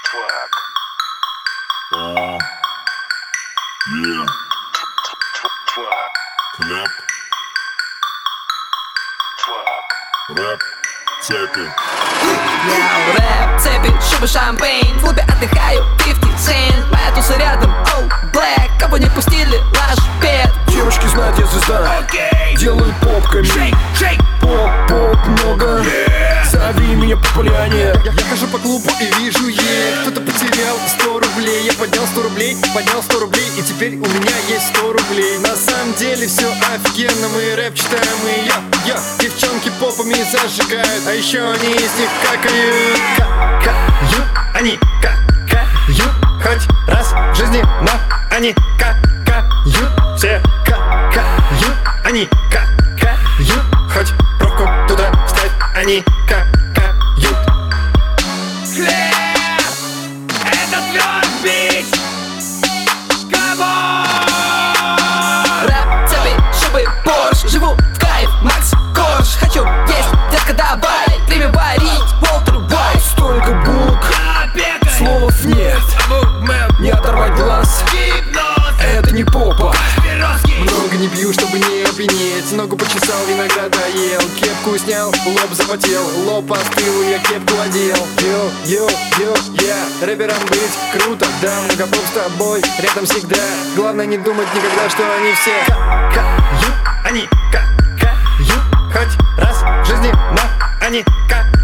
Клеп. Рэп. Цепи. Я рэп, цепи, шубы, шампейн. В клубе отдыхаю, 50 Cent. Моя туса рядом, oh, black. Кого не пустили, наш пет. Девушки знают, я звезда. Делаю попками. Поп много. Зови меня по поляне. Я хожу по клубу и вижу ей. Кто-то потерял 100 рублей. Я поднял 100 рублей, поднял 100 рублей. И теперь у меня есть 100 рублей. На самом деле все офигенно. Мы рэп читаем и я. Девчонки попами зажигают. А еще они из них какают. Какают, они какают. Хоть раз в жизни, но они какают. Все какают, они какают. Хоть пробку туда вставь, они какают. Хлеб, это твой бит. Рэп, цепи, шубы, Порш. Живу в кайф, Макс Корж. Хочу есть, детка, давай. Время варить, Уолтер Уайт. Столько букв, слов нет. Не оторвать глаз, это не попа. Много не пью, чтобы не опьянеть. Ногу почесал, иногда доел. Кепку снял, лоб запотел. Лоб остыл, я кепку одел. Рэпером быть круто, да. Многопоп с тобой, рядом всегда. Главное не думать никогда, что они все какают, они какают. Хоть раз в жизни, но они какают.